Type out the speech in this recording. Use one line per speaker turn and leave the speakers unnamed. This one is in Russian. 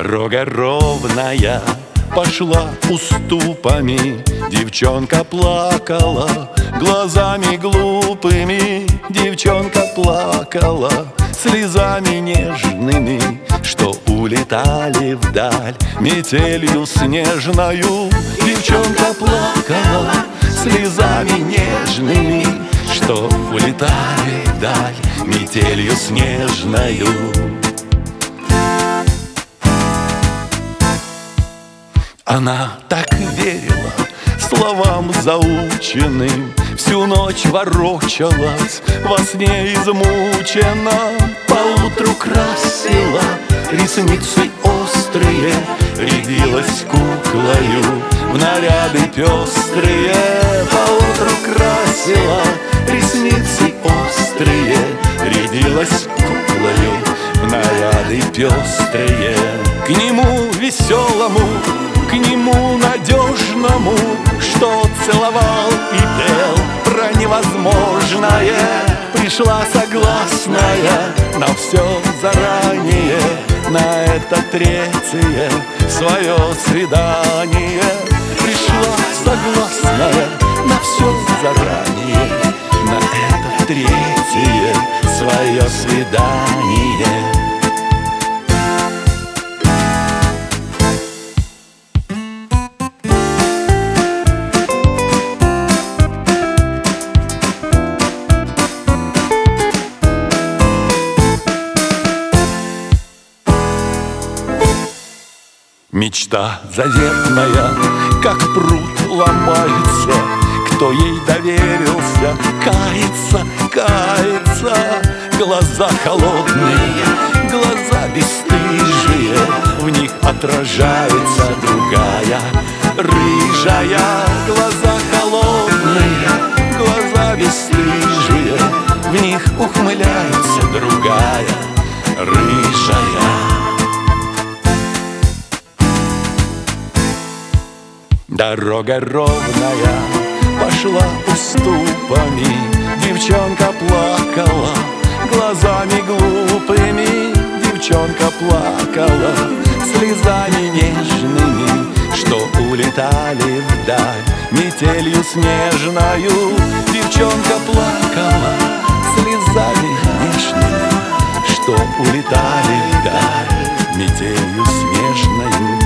Дорога ровная пошла уступами, девчонка плакала глазами глупыми, девчонка плакала слезами нежными, что улетали вдаль метелью снежною. Девчонка плакала слезами нежными, что улетали вдаль метелью снежною. Она так верила словам заученным, всю ночь ворочалась во сне измученном. Поутру красила ресницы острые, рядилась куклою в наряды пестрые. Поутру красила ресницы острые, рядилась куклою в наряды пестрые. К нему веселому, к нему надежному, что целовал и пел про невозможное, пришла согласная на все заранее, на это третье свое свидание. Пришла согласная на все заранее, на это третье свое свидание. Мечта заветная, как пруд ломается, кто ей доверился, кается, кается. Глаза холодные, глаза бесстыжие, в них отражается другая, рыжая. Глаза холодные, глаза бесстыжие, в них ухмыляется другая, рыжая. Дорога ровная пошла уступами, девчонка плакала глазами глупыми, девчонка плакала слезами нежными, что улетали вдаль метелью снежною. Девчонка плакала слезами нежными, что улетали вдаль метелью снежною.